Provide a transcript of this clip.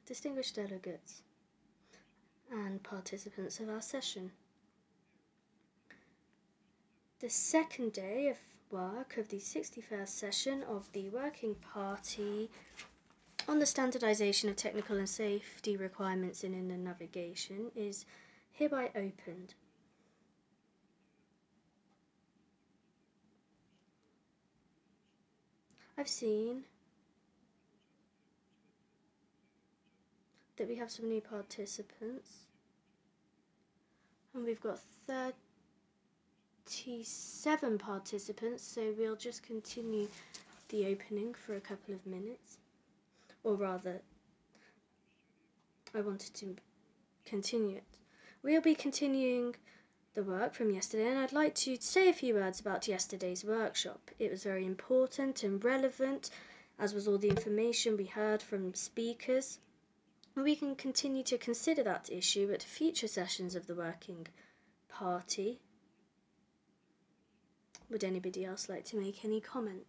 distinguished delegates and participants of our session. The second day of work of the 61st session of the Working Party on the standardisation of technical and safety requirements in inland navigation is hereby opened. I've seen that we have some new participants, and we've got 37 participants, so we'll just continue the opening for a couple of minutes, or rather, I wanted to continue it. We'll be continuing the work from yesterday, and I'd like to say a few words about yesterday's workshop. It was very important and relevant, as was all the information we heard from speakers. We can continue to consider that issue at future sessions of the Working Party. Would anybody else like to make any comment?